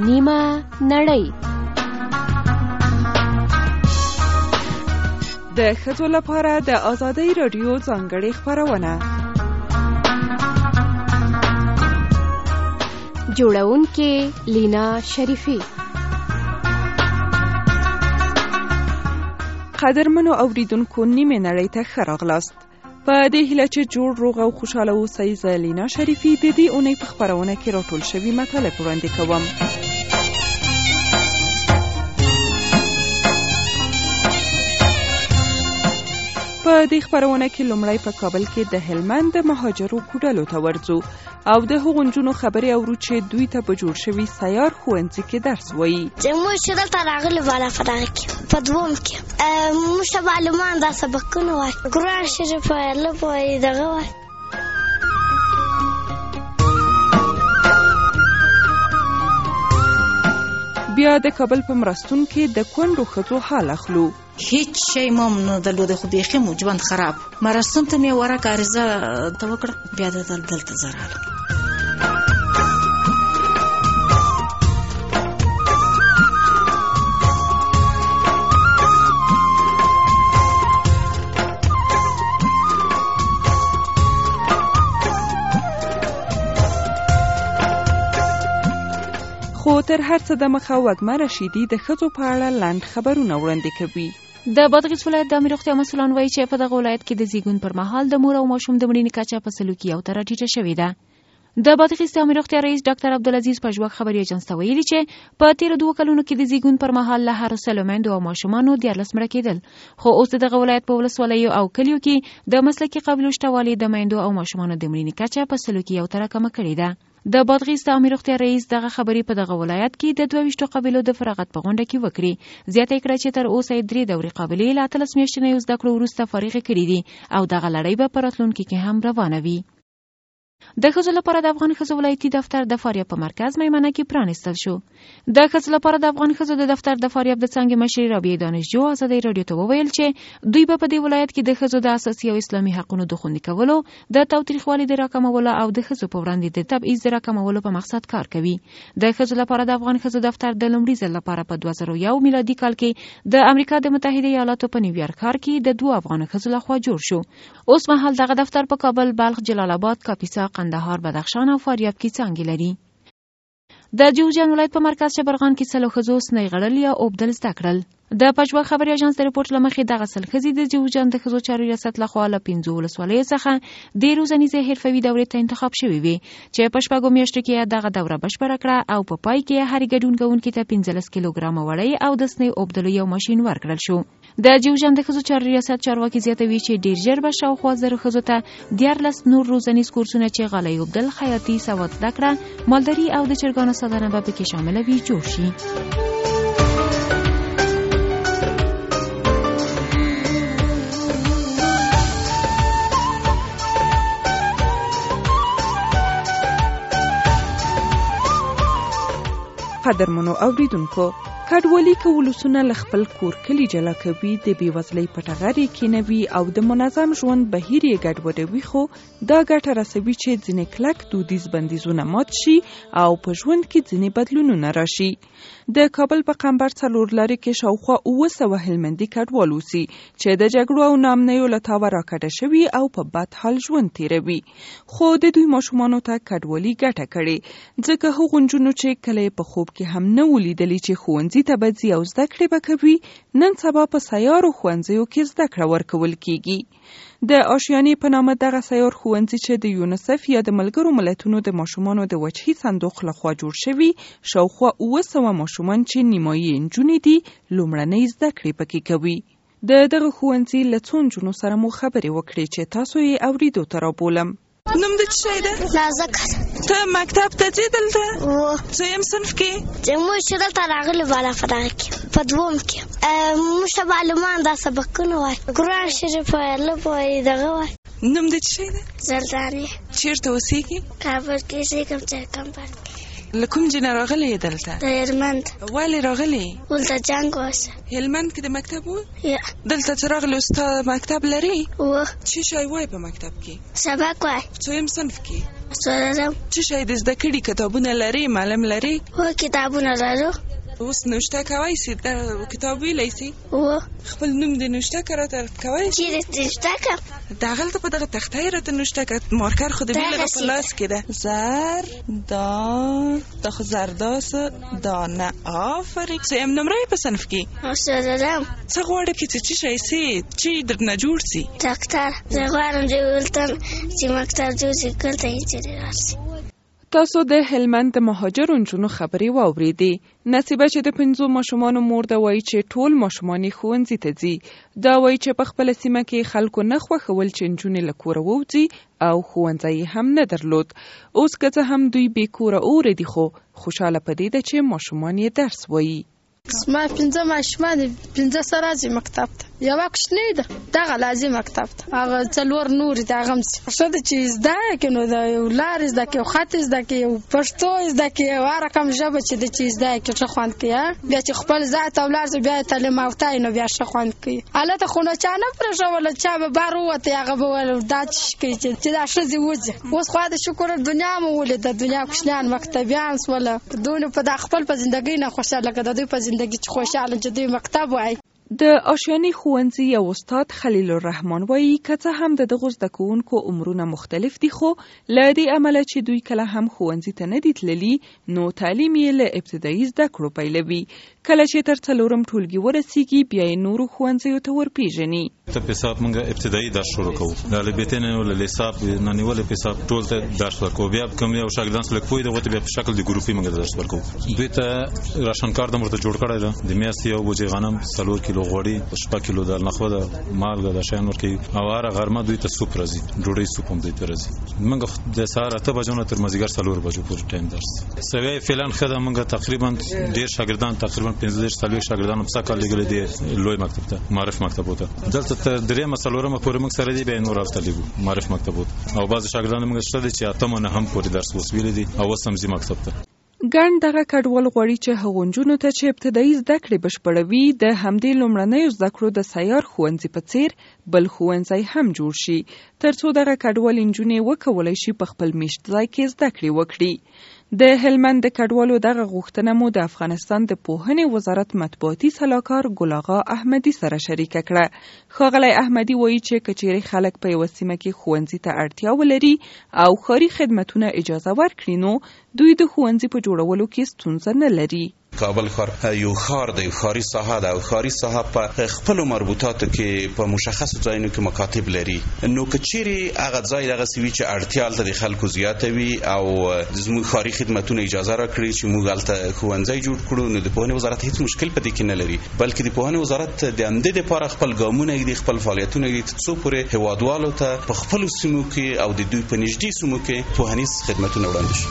نیمه نړۍ. د ښځو لپاره د آزادۍ راډیو ځانګړې خپرونه. جوړونکې لینا شریفی. قدرمنو اوریدونکو نیمه نړۍ ته ښه راغلاست. په دې هیله چې جوړ روغ او خوشاله اوسئ، زه لینا شریفی د دې اونۍ په خپرونه کې راټول شوي مطالب وړاندې کوم. په دې خپرونه کې لومړی په کابل کې د هلمند د مهاجرو کوډلو ته ورځو او د هغو نجونو خبرې اورو چې دوی ته په جوړ شوي سیار ښوونځي کې درس وایي. موږ چې دلته راغلي بالا په دغه کې په دوم کې موږ ته معلومان دا سبقونه وایي، قرآن شریف وایي، لب وایي، دغه وایي. بیا د کابل په مرستون کې د کونډو ښځو حال اخلو. هیڅ شی مو نه درلوده، خو بیخي مو ژوند خراب. مرستون ته مې ورکه عریضه ته وکړه، بیا دلته زه راغلم. خو تر هر څه د مخه وږمه رشیدي د ښځو په اړه لنډ خبرونه وړاندې کوي. د بادغیس ولایت د عامه روغتیا مسؤلان وایي چې په دغه ولایت کې د زیږون پر مهال د مور او ماشوم د مړینې کچه په سلوکي او تر ټیټه شوې ده. د بادغیس د عامه روغتیا رئیس ډاکټر عبدالعزیز پژواک خبري اژانس ته ویلي چې په تیرو 2 کلونو کې د زیږون پر مهال له هر 100 میندو او ماشومانو 14 مړه کېدل، خو اوس دغه ولایت په ولسوالیو او کلیو کې د مسلکي قبیلو شتوالي د میندو او ماشومانو د مړینې کچه په سلوکي او تر کمه کړې ده. د بادغیس د عامه روغتیا رئیس دغه خبري په دغه ولایت کې د 22 قبیلو د فراغت په غونډه کې وکړي. زیاته کړه چې تر اوسه 3 دورې قبیلې له 13 میاشتنیو زده کړو وروسته فارغ کړي دي او دغه لړۍ به په راتلونکي کې هم روانه وي. د ښځو لپاره د افغان ښځو ولایتي دفتر د فاریاب په مرکز میمنه کې پرانیستل شو. د ښځو لپاره د افغان ښځو د دفتر د فاریاب د څانګې مشرې رابعه دانشجو آزادۍ راډیو ته وویل چې دوی به په دې ولایت کې د ښځو د اساسي او اسلامي حقوقو د خوندي کولو، د تاوتریخوالي د راکمولو او د ښځو په وړاندې د تبعیض د راکمولو په مقصد کار کوي. د ښځو لپاره د افغان ښځو دفتر د لومړي ځل لپاره په 2001 میلادي کال کې د امریکا د متحده ایالاتو په نیویارک ښار کې د 2 افغان ښځو لخوا جوړ شو. اوس مهال دغه دفتر په کابل، بلخ، جلال آباد، کاپیسا، قندهار، بدخشان او فاریاب کې څانګې لري. د جوزجان ولایت په مرکز شبرغان کې څلو ښځو سنۍ غړل یا اوبدل زده کړل. د پژواک خبري اژانس د رپورټ لمخې دغه سل ښځې د جوزجان د ښځو چارو ریاست لخوا له 15 ولسوالیو څخه د روزنیزې حرفوي دورې ته انتخاب شوې وي چې په 6 میاشتو کې دغه دوره بشپړه کړه او په پای کې هر ګډون کوونکي ته 15 کیلوګرام وړۍ او د سنۍ اوبدلو یو ماشين ورکړل شو. د جوزجان د ښځو چارو ریاست چارواکي زیاتوي چې ډیر ژر به شاوخوا 1000 ښځو ته 14 نور روزنیز کورسونه چې غالۍ اوبدل، خیاطي، سواد زده کړه، مالداري او د چرګانو ساتنه به پکې شامل وي جوړ شي. قدرمنو اوریدونکو، کډوالي کولوسونه له خپل کور کلی جلا کوي، د بېوزلۍ په ټغر یې کینوي او د منظم ژوند بهیر یې ګډوډوي، خو دا ګټه رسوي چې ځینې کلک دودیز بندیزونه مات شي او په ژوند کې ځینې بدلونونه راشي. د کابل په قمبر 4 لارې کې شاوخوا 700 هلمندي کډوال اوسي چې د جګړو او ناامنیو له تاوه راکډه شوي او په بد حال ژوند تیروي، خو د دوی ماشومانو ته کډوالي ګټه کړي، ځکه هغو نجونو چې کله په خوب کې هم نه ولیدلې چې ښوونځي ته به ځي او زده کړې به کوي، نن سبا په سیارو ښوونځیو کې زده کړه ورکول کیږي. د آشیانې په نامه دغه سیار ښوونځي چې د یونیسف یا د ملګرو ملتونو د ماشومانو د وجهي صندوق لخوا جوړ شوي، شاوخوا 700 ماشومان چې نیمایي نجونې دي لومړنۍ زده کړې پکې کوي. د دغه ښوونځي له څو نجونو سره مو خبرې وکړې چې تاسو یې اوریدو ته رابولم. نوم د څه شی ده؟ نازک. ته مکتب ته ځې دلته؟ څویم صنف کې؟ موږ چې دلته راغلي بالا په دغه کې په دوم کې موږ ته معلومان دا سبقونه وایي، قرآن شریف وایي، لب وایي، دغه وایي. نوم د څه شی ده؟ زردانې. چیرته اوسېږي؟ کابل کې اوسېږم چې کمپر کې. له کوم ځای نه راغلی یې دلته؟ د هلمند. ولې راغلی؟ ولته جنګ وسه. هلمند کې د مکتب و؟ یا. دلته چې راغلی ستا مکتب لري؟ و. څه شی وایي په مکتب کې؟ سبق وایي. څویم صنف کې؟ څلورم. څه شی د زده کړي کتابونه لري؟ معلم لري؟ هو کتابونه لرو. اوس نوشته کوی سي؟ کتاب ویلی سي؟ هو. خپل نوم د نوشته که راته کوی سي؟ چیرې نوشته کړم؟ دغلته په دغه تخته یې راته نوشته کړه. مارکر خو د بیلغه په لاس کې ده. دا خو زرداسه دانه. آفرین. څویم نمره یې په صنف کې؟ څلورم. څه غواړې چې څه شی سي؟ چې درنه جوړ سي؟ ډاکټر. زه غواړم چې مکتب جوړ سي، کلته یې چیرې راسي. تاسو د هلمند د مهاجرو نجونو خبرې واورېدې. نصیبه چې د 5 ماشومانو مور ده وایي چې ټول ماشومان یې ښوونځي ته ځي. دا وایي چې په خپله سیمه کې خلکو نه خوښول چې نجونې له کوره ووځي او ښوونځی هم نه درلود. اوس که څه هم دوی بې کوره اوره دي، خو خوشحاله په دې ده چې ماشومان یې درس وایي. ما 5 ماشومان دي، 5 سره راځي مکتب ته. یوه کوچنۍ ده، دغه لازم مکتب ته. هغه 4 نور دي، هغه هم ښه ده چې زده کړي، نو د یو لارې زده کړي، یو خط زده کړي، یو پښتو زده کړي، یو هر رقم ژبه چې ده چې زده کړي ښه خوند کوي. بیا چې خپل ځای ته ولاړ شي، بیا تعلیم یافته وي، نو بیا ښه خوند کوي. هلته خو نو چا نه پرېښوله، چا به بهر ووتی، هغه به ویل دا څه کوي چې دا ښځې وځي. اوس خو د شکر دنیا مو ولیده، دنیا کوچنیان مکتبیان شوله. دوی نو په دا خپل په زندګۍ نه خوشحاله، لکه د دوی په زندګي چې خوشحاله چې دوی مکتب وایي. د آشیانې ښوونځي یو استاد خلیل الرحمن وایي که څه هم د دغو زده کوونکو عمرونه مختلف دي، خو له دې امله چې دوی کله هم ښوونځي ته نه دي تللي، نو تعلیم یې له ابتدایي زده کړو پیلوي. کله چې تر 4م ټولګي ورسیږي، بیا یې نورو ښوونځیو ته ورپېژني. ته په حساب موږ ابتدایي درس شروع کوو، د الفبې نه له حساب نه نیولې په حساب ټول ته درس ورکوو. بیا کوم یو شاګردان سره کوی دغه ته بیا په شکل د ګروپي موږ درس ورکوو. دوی ته راشن کارت هم ورته جوړ کړی ده، د میاشتې یو بوجۍ غنم، 4 کیلو غوړي، 6 کیلو د نخود، مالګه، د شیان ورکوي. او هره غرمه دوی ته سوپ راځي، ډوډۍ سوپ هم دوی ته راځي. موږ د سهار 8 بجو نه تر مازدیګر 4 بجو پورې ټایم درس. سوي فعلا خدای موږ تقریبا ډیر شاګردان، تقریبا 15 شاګردان په سکه لګل دي لوی مکتب ته، معرف مکتب ته. دلته تر درې مسلورمه پورې موږ سره دی به نور افطلیبو معرف مکتب ته. او بعض شاګردان موږ شته چې اتمه نه هم پورې درس وسویل دي او سمزي مکتب ته. ګڼ دغه کډوال غواړي چې هغو نجونو ته چې ابتدایي زده کړې بشپړوي، د همدې لومړنیو زده کړو د سیار ښوونځي په څیر بل ښوونځی هم جوړ شي، ترڅو دغه کډوال نجونې وکولی شي په خپل میشت ځای کې زده کړې وکړي. د هلمند د کډوالو دغه غوښتنه مو د افغانستان د پوهنې وزارت مطبوعاتي سلاکار ګل آغا احمدي سره شریکه کړه. ښاغلی احمدي وایي چې که چیرې خلک په یوه سیمه کې ښوونځي ته اړتیا ولري او ښاري خدمتونه اجازه ورکړي، نو دوی د ښوونځي په جوړولو کې ستونزه نه لري. کابل ښار یو ښار دی، ښاري ساحه ده، او ښاري ساحه په خپلو مربوطاتو کې په مشخصو ځایونو کې مکاتب لري. نو که چیرې هغه ځای دغسې وي چې اړتیا هلته د خلکو زیاته وي او زموږ ښاري خدمتونه اجازه راکړي چې موږ هلته ښوونځی جوړ کړو، نو د پوهنې وزارت هیڅ مشکل په دې کې نه لري، بلکې د پوهنې وزارت د همدې دپاره خپل ګامونه ږدي، خپل فعالیتونه ږدي، تر څو پورې هېوادوالو ته په خپلو سیمو کې او د دوی په نږدې سیمو کې پوهنیز خدمتونه وړاندې شي.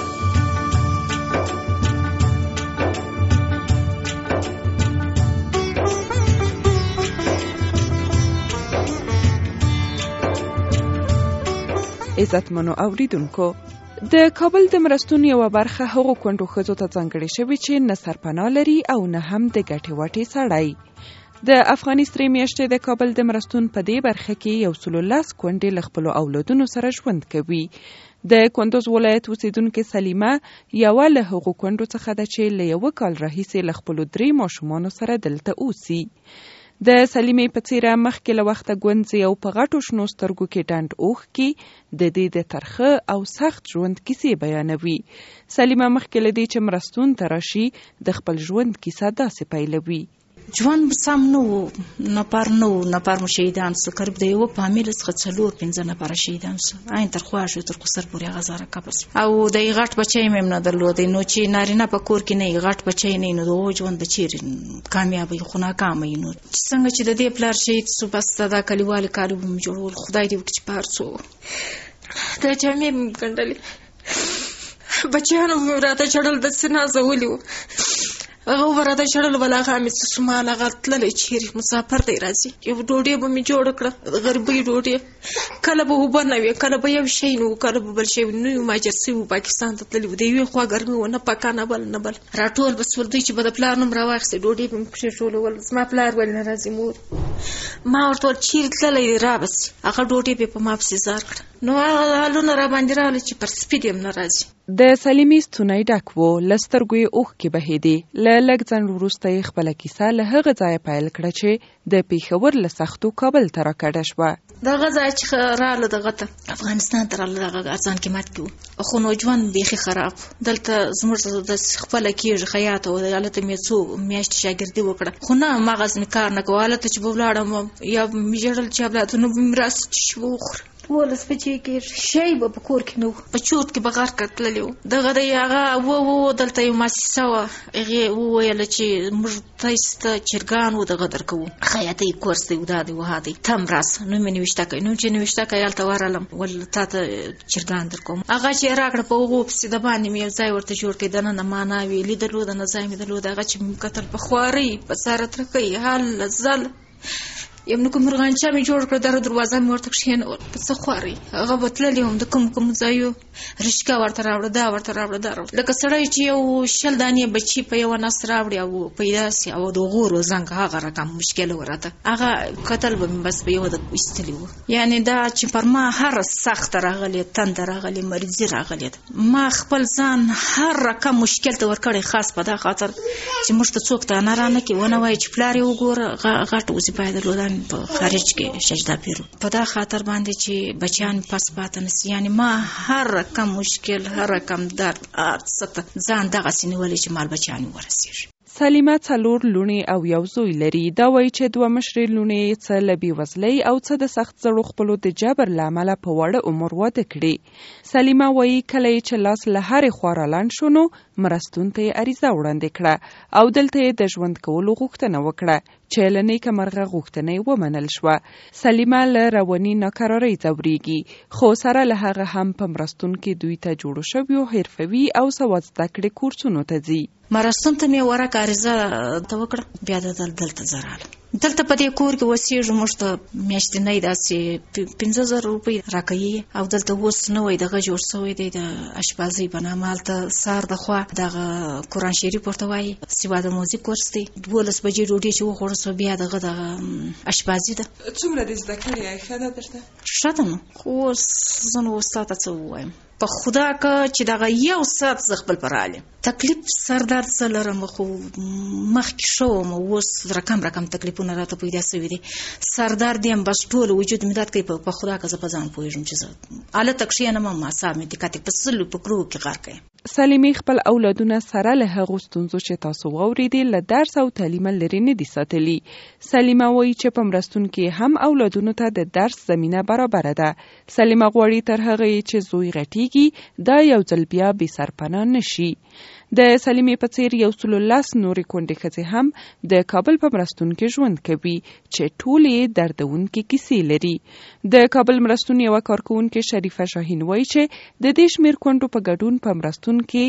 عزتمنو اوریدونکو، د کابل د مرستون یوه برخه هغو کونډو ښځو ته ځانګړې شوې چې نه سرپناه لري او نه هم د ګټې وټې سړی. د افغاني سرې میاشتې د کابل د مرستون په دې برخه کې 110 کونډې له خپلو اولادونو سره ژوند کوي. د کندوز ولایت اوسیدونکې سلیمه یوه له هغو کونډو څخه ده چې له 1 کال راهیسې له خپلو 3 ماشومانو سره دلته اوسي. د سلیمې په څیره مخکې له وخته ګونځې او په غټو شنو سترګو کې ډنډ اوښکي د دې د ترخه او سخت ژوند کیسې بیانوي. سلیمه مخکې له دې چې مرستون ته راشي د خپل ژوند کیسه داسې پیلوي. ژوند سم نه و، نفر نه و، نفر مو شهیدان سو، قریب د یوه فامیل څخه 4-5 نفره شهیدان سو، عین تر خوا شو، تر قصر پورې هغه زاره قبر سو. او د غټ بچی مې نه درلودی، نو چې نارینه په کور کې نه غټ بچی نه، نو د ژوند د چیرې کامیابی خو ناکامه نو څنګه چې د دې پلار شهید سو، بس دا کلیوال کالو مې جوړول، خدای دې وکړي چې پار سو. دا جامې مې ګنډلې، بچیانو مې راته چړل د سنا زولي و، هغه ورته چړل ولا هغه مې سمال هغه تللی چیرې مسافر دی راځي، یو ډوډۍ به مې جوړ کړه، غربي ډوډۍ کله به اوبه نه وي، کله به یو شی نه و، کله به بل شی نه وي. مهاجر سوي وو، پاکستان ته تللي وو. د یوې خوا ګرمي وه، نه پکه نه بل نه بل. راټول به سول، دوی چې به د پلار نوم راواخیستې ډوډۍ به مې کېښولول. زما پلار ولې نه راځي مور؟ ما ورته ویل چیرې تللی دی رابسي. هغه ډوډۍ به په ما پسې زار کړه. نو هغه حالونه راباندې راغله چې پر سپي دې هم نه راځي. د سلیمې ستونی ډک و، له سترګو یې اوښکې بهېدې. له لږ ځنډ وروسته یې خپله کیسه له هغه ځایه پیل کړه چې د پېښور له سختو کابل ته راکډه شوه. دغه ځای چې راغله دغه ته افغانستان ته راغله، دغه ارزان قیمت کې و، خو نو ژوند بیخي خراب. دلته زموږ د خپله کېږي خیاط و، هلته مې څو میاشتې شاګردي وکړه، خو نه مغز مې کار نه کوه. هلته چې به ولاړم یا مې ژړل چې اولادونو به مې راسي چې شي وخوره. 12 بجې کې شی به په کور کې نه و، په چوت کې به غر کړ تللی و. دغه دی هغه و دلته یو مؤسسه وه، هغې وویله چې موږ تاسو ته چرګان و دغه درکوو، خیاطۍ کورس دی، دا دی وها دی، تم راسه. نوم یې نوشته کړی. نوم چې نوشته کړی هلته ورغلم، ول تا ته چرګان درکوم. هغه چې راکړه په هغو پسې د باندې مې یو ځای ورته جوړ کړی، دننه مانا وي لیدلو، دننه ځای مې درلود. هغه چې مې کتل په خوارۍ په ساره ترکۍ هل زل یو نو کوم مرغانچا مې جوړ کړ، دغه دروازه مې ورته کښېنول په څه خوارۍ. هغه به تللي وم د کوم ځایو رشکه ورته راوړه، دا ورته راوړه، دا راوړه. لکه سړی چې یو 10 دانې بچي په یوه نس راوړي او پیدا سي او د غورو زنګ هغه رقم مشکل ورته. هغه کتل به مې بس په یوه د ایستلي وو. یعنې دا چې پر ما هر سخت راغلی، تند راغلی، مریضي راغلی، ما خپل ځان هر رقم مشکل ته ورکړی، خاص په دا خاطر چې موږ ته څوک ته نه رانه کړي، ونه وایي چې پلار یې وګوره غټ وظیفه یې درلوده په خارج کې سجده پیرو. په دا خاطر باندې چې بچیان پس پاتې نسي. یعنی ما هر رقم مشکل، هر رقم درد ځان دغسې نیولی چې مال بچیان ورسېږي. سلیمه 4 لوڼې او یو زوی لري. دا وایي چې 2 مشرې لوڼې څه له بېوزلۍ او څه د سخت زړو خپلو د جبر له امله په وړه عمر واده کړي. سلیمه وایي کله یې چې لاس له هرې خوا رالنډ شو نو مرستون ته یې عریضه وړاندې کړه او دلته یې د ژوند کولو غوښتنه وکړه چې له نیکه مرغه غوښتنه یې ومنل شوه. سلیمه له رواني ناکرارۍ ځورېږي، خو سره له هغه هم په مرستون کې دوی ته جوړو شویو حرفوي او سواد زده کړې کورسونو ته ځي. مرستون ته مې ورکه عریضه ته وکړه، بیا د دلته زه رالم. دلته په دې کور کې اوسېږو، موږ ته میاشتنۍ داسې 15,000 روپۍ راکوي او دلته اوس نوی دغه جوړ شوی دی د اشپازۍ په نامه. هلته سهار د خوا دغه قرآن شریف ورته وایي، سوا د موزیک کورس دی. 12 بجې ډوډۍ چې وخوړه سو بیا دغه اشپازي ده. څومره دې زده کړې؟ ښه ده درته؟ ښه ده نو، خو اوس زه نو اوس تاته څه ووایم، په خدا که چې دغه یو ساعت زه خپل پر عالم تکلیف سردرد څه لرم، خو مخکې ښه وم، اوس رقم تکلیفونه راته پیدا شوي دي. سردرد یم بس ټول وجود مې درد کوي. په خدا که زه په ځان پوهېږم چې زه هلته کښېنم اعصاب مې دقت په سلو په کړو کې غرق یم. سلیمې خپل اولادونه سره له هغو ستونزو چې تاسو واورېدې له درس او تعلیمه لرې نه دي ساتلي. سلیمه وایي چې په مرستون کې هم اولادونو ته د درس زمینه برابره ده. سلیمه غواړي تر هغه چې زوی غټېږي دا یو ځل بیا بې سرپناه نشي. د سلیمې په څېر 110 نورې کونډې ښځې هم د کابل په مرستون کې ژوند کوي چې ټولې دردونکې کیسې لري. د کابل مرستون یوه کارکوونکې شریفه شاهین وایي چې د دې شمېر کونډو په ګډون په مرستون کې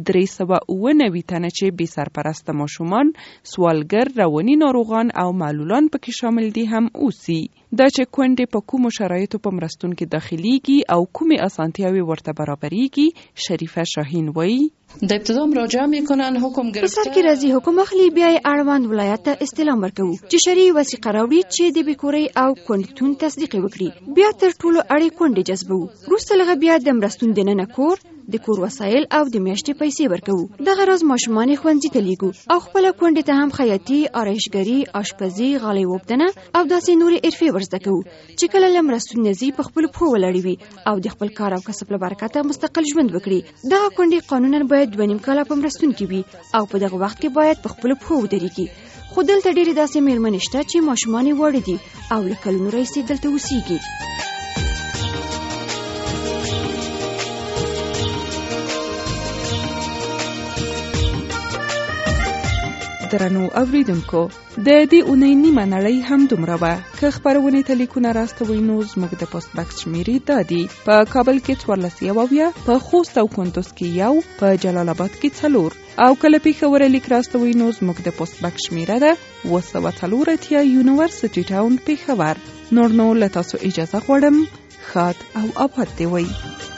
399 تنه چې بې سرپرسته ماشومان، سوالګر، رواني ناروغان او معلولان پکې شامل دي هم اوسي. دا چې کونډې په کومو شرایطو په مرستون کې داخليږي او کومې اسانتیاوې ورته برابرېږي، شریفه شاهین وایي د ابتدا مراجعه میکنن، حکم گرفته، په سر کې راځي حکم اخلي، بیا یې اړوند ولایت ته استلام ورکوي چې شرعي وثیقه راوړي چې د بیکورۍ او کونډتون تصدیق وکړي. بیا تر ټولو اړې کونډې جذبوو. وروسته لغه بیا د مرستون دننه کور، د کور وسایل او د میاشتې پیسې ورکوو. دغه راز ماشومان ښوونځي ته لیږو او خپله کونډې ته هم خیاطي، آرایشګري، آشپزي، غالۍ اوبدنه او داسې نورې حرفې ورزده کوو چې کله له مرستون نه ځي په خپلو پښو ولاړې وي او د خپل کار او کسب له برکته مستقل ژوند وکړي. دغه کونډې قانونا باید 2.5 کاله په مرستون کې وي او په دغه وخت کې باید په خپلو پښو ودرېږي. خو دلته ډېرې داسې مېرمنې شته چې ماشومان یې واړه دي او له کلونو راهیسې دلته اوسېږي. درنو اوریدونکو، د دې اونۍ نیمه نړۍ هم دومره وه. که خپرونې ته لیکونه راستوئ نو زموږ د پوسټ بکس شمیرې دا دي: په کابل کې 1400، په خوست او کندوز کې 1، په جلال آباد کې 4 او کله پېښور لیک راستوئ نو زموږ د پوسټ بکس شمیره ده 204 یونیورسټي ټاون پېښور. نور نو له تاسو اجازه غواړم. ښاد او آباد دی وي.